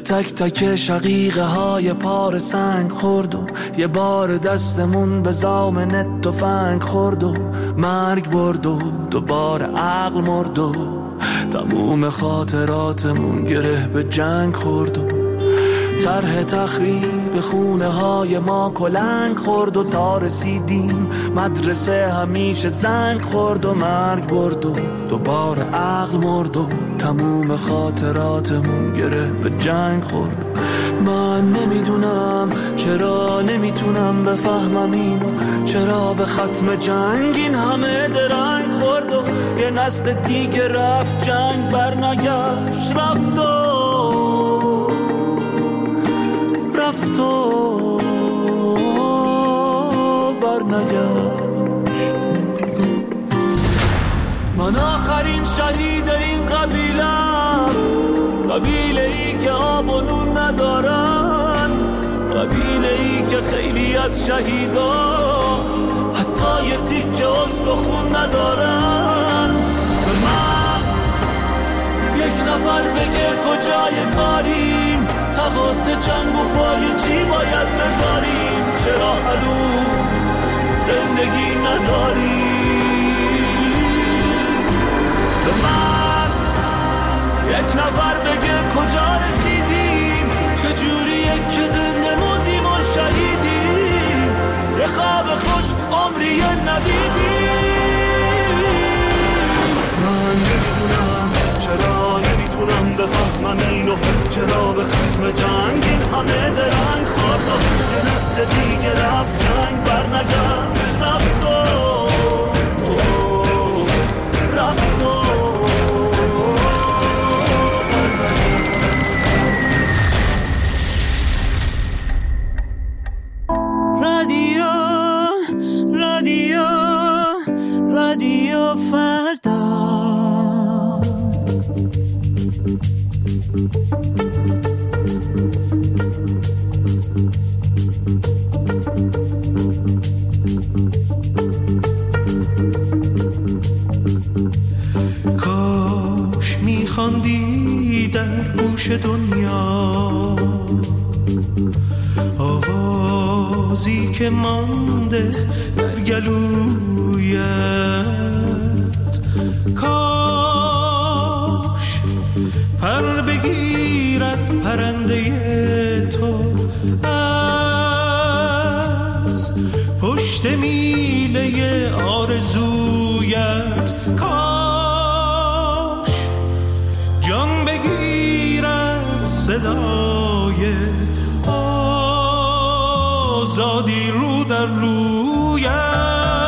تک تک شقیقه های پار سنگ خورد و یه بار دستمون به زامن تفنگ خورد و مرگ برد و دوباره عقل مرد و تموم خاطراتمون گره به جنگ خورد و طرح تخریب خونه های ما کلنگ خورد و تا رسیدیم مدرسه همیشه زنگ خورد و مرگ برد و دوباره عقل مرد و تموم خاطراتمون گره به جنگ خورد. من نمیدونم چرا نمیتونم بفهمم اینو، چرا به ختم جنگ این همه درنگ خورد و یه نسل دیگه رفت جنگ برنگشت، رفت و برنگشت. من آخرین شهید این قبیله ای که آب و نون ندارن، قبیله ای که خیلی از شهیداش حتی یه تیکه استخون ندارن. به من یک نفر بگه کجای کاریم، تقاس جنگ و پای چی باید بذاریم، چرا هنوز زندگی نداریم. به من یک نفر بگه کجا رسیدیم، چجوریه که زنده موندیم و شهیدیم، یه خواب خوش عمری ندیدیم. من نمیدونم چرا نمیتونم بفهمم اینو، چرا به ختم جنگ این همه درنگ خورد و یه نسل دیگه رفت جنگ برنگشت، رفت و رادیو فردا. کاش میخواندی در گوش دنیا آوازی که مانده در گلویت، کاش پر بگیرد پرنده تو از پشت میله آرزویت، کاش جان بگیرد صدای آزادی رو در رویت.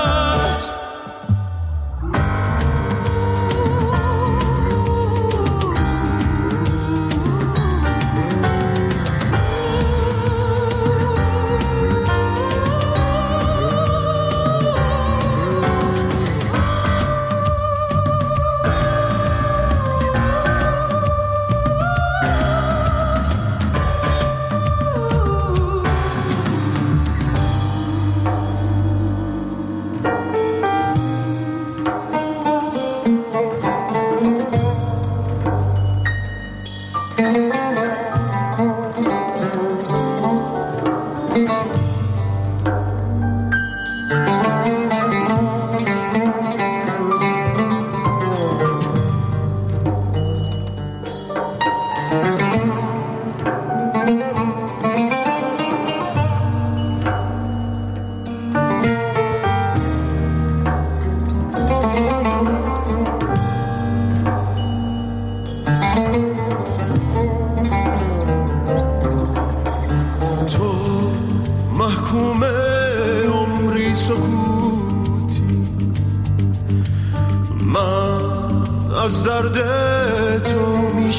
از درد تو می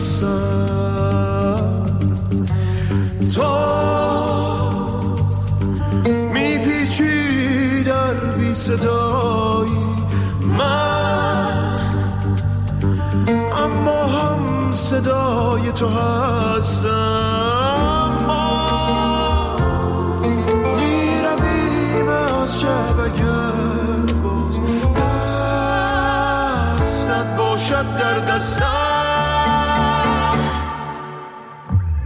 شکستم، تو می پیچی در بی صدایی من، اما هم صدای تو هستم. ما می رویم از شبگر باز، دستت باشد در دستم.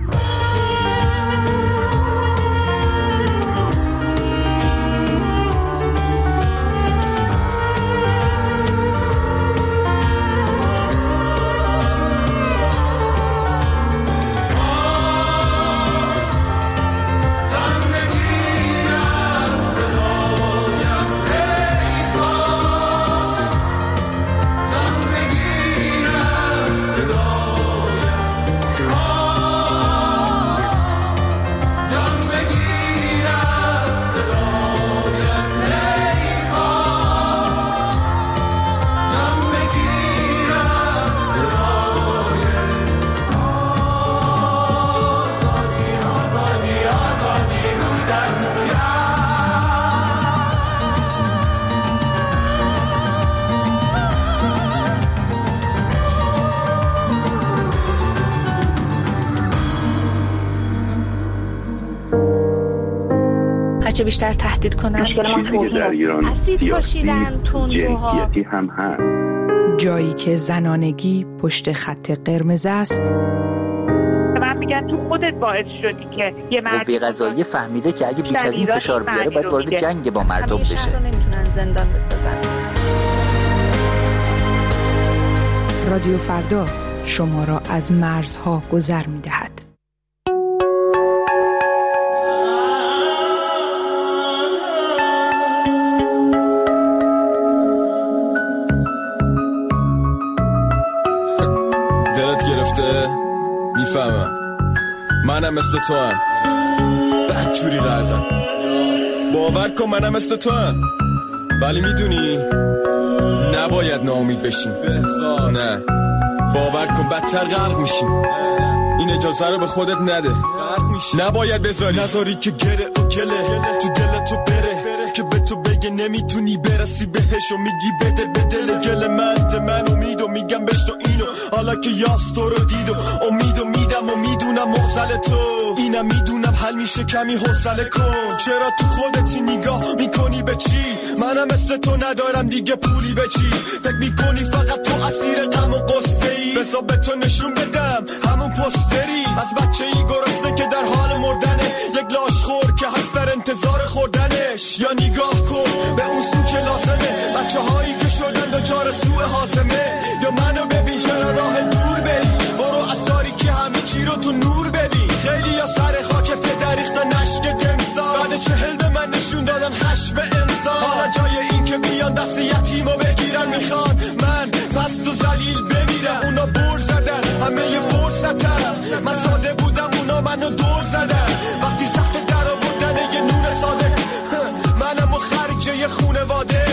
هرچه بیشتر تهدید کنن. مشکل ما توهین، اسید پاشیدن، تندروها، هم هست. جایی که زنانگی پشت خط قرمز است. من میگن تو خودت باعث شدی که یه قوه قضاییه فهمیده که اگه بیش از این فشار بیاره باید وارد جنگ با مردم بشه. همیشه نمیتونن زندان بسازن. رادیو فردا شما را از مرزها گذر می‌دهد. دلت گرفته؟ میفهمم. منم مثل تو هم بدجوری غرقم. باور کن منم مثل تو هم. ولی میدونی نباید ناامید بشیم. نه باور کن بدتر غرق میشیم. این اجازه رو به خودت نده. نباید نذاری که گره و گله تو دل تو بره که به تو بگه نمیتونی برسی بهش و میگی بده به دل گل من امید و میگم بشنو اینو حالا که یاس تو رو دید و امید و میدم و میدونم مغزل تو اینم میدونم حل میشه کمی حوصله کن. چرا تو خودتی نگاه میکنی به چی؟ منم مثل تو ندارم دیگه پولی به چی؟ فکر میکنی فقط تو اسیر غم و قصه ای؟ بذار به تو نشون بدم همون پستری از بچه ای گرسنه که در حال مردنه، یک لاشخور که هست در انتظار خوردنش. یا نگاه کن به اون سو که لازمه، بچه هایی که شدن دوچار سوء هاضمه. یا منو ببین چرا راه دور بری، برو از تاریکی همه چی رو تو نور ببین. خیلی یا سر خاک پدر ریختن نشک تمثال، بعد 40 به من نشون دادن خشم انسان. حالا جای این که بیان دست یتیمو بگیرن میخوان من پست و ذلیل بمیرم. اونا بر زدن همه ی فرصتم، من ساده بودم اونا منو دور زدن. وقتی سخت در آوردن یه نون ساده، منم و خرج یه خونواده.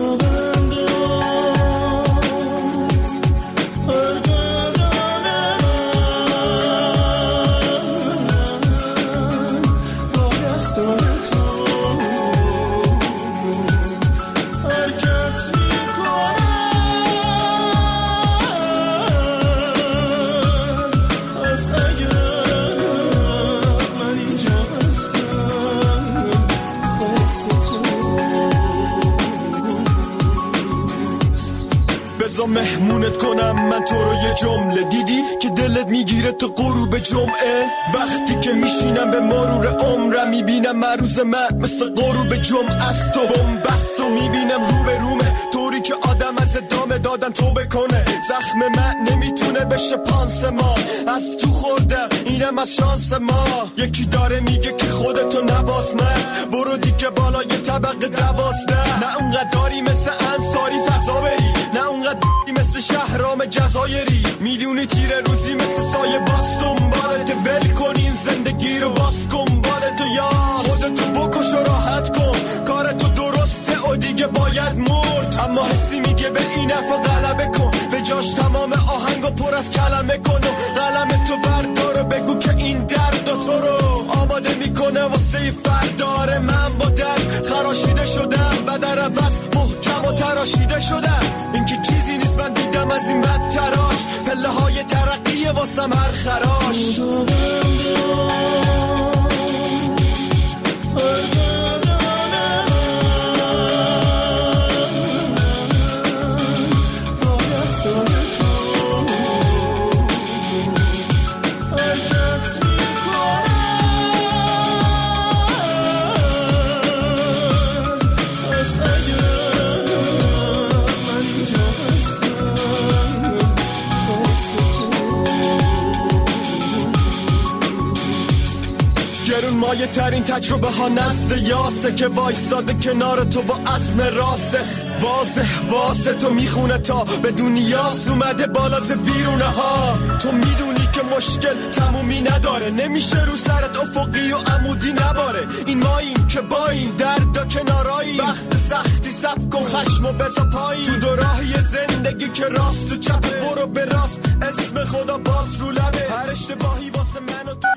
مهمونت کنم من تو رو یه جمله، دیدی که دلت میگیره تو غروب جمعه؟ وقتی که میشینم به مرور عمرم میبینم مروز من مثل غروب جمعه است و بمبست و میبینم رو به رومه، طوری که آدم از ادامه دادن توبه کنه. زخم من نمیتونه بشه پانسمان، از تو خوردم اینم از شانس ما. یکی داره میگه که خودتو نباس، نه برو دیگه بالای طبقه 12. نه اونقداری مثل انصاری فضا بری، نه اونقدر مثل شهرام جزایری. میدونی تیره روزی مثل سایه باز دنبالت، ول کن این زندگی رو باز کن بالتو، یا خودتو بکش و راحت کن. کارتو درسته و دیگه باید مرد، اما حسی میگه به این حرفا غلبه کن. به جاش تمام آهنگو پر از کلمه کن و قلم تو بردار و بگو که این درد تو رو آماده میکنه واسه فردار. من با درد خراشیده شدم و در عوض محکم و تراشیده شدم. این که چیزی نیست من دیدم از این بد تراش، پله های ترقیه واسم هر خراش. مایه ترین تجربه ها نزد یاسه که وایساده کنار تو با عزم راسخ. واضح تو میخونه تا به دنیاست اومده بالا ز ویرونه ها. تو میدونی که مشکل تمومی نداره، نمیشه رو سرت افقی و عمودی نباره. این ماییم که با این درد و کنارایی، وقت سختی سب کن خشم و بزا پایی. تو دو راهی زندگی که راست و چپ، برو به راست اسم خدا باز رو لبه. هر اشتباهی واسه من و تو.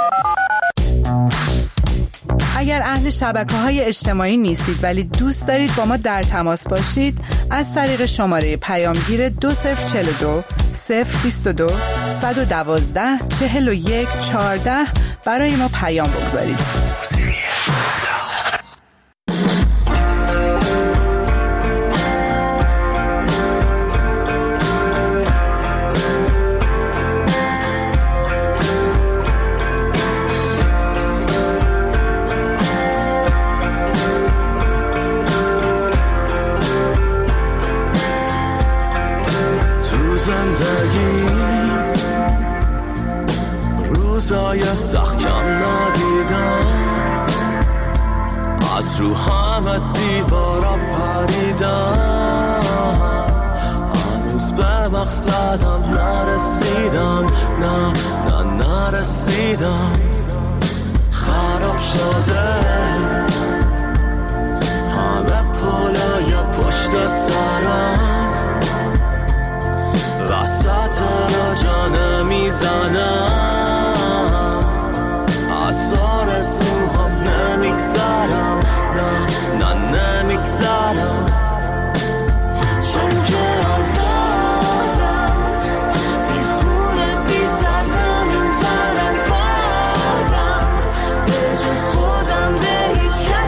اگر اهل شبکه‌های اجتماعی نیستید ولی دوست دارید با ما در تماس باشید، از طریق شماره پیامگیر 2042 022 112 41 14 برای ما پیام بگذارید. رو همه دیوارا پریدم، هنوز به مقصدم نرسیدم، نه نرسیدم. خراب شده همه پلای پشت سرم، وسط را جانه میزنم، از آرزوهام نمیگذرم، نه نمیگذرم. چون که آزادم، بی خونه بی سرزمین تر از بادم، به جز خودم به هیچ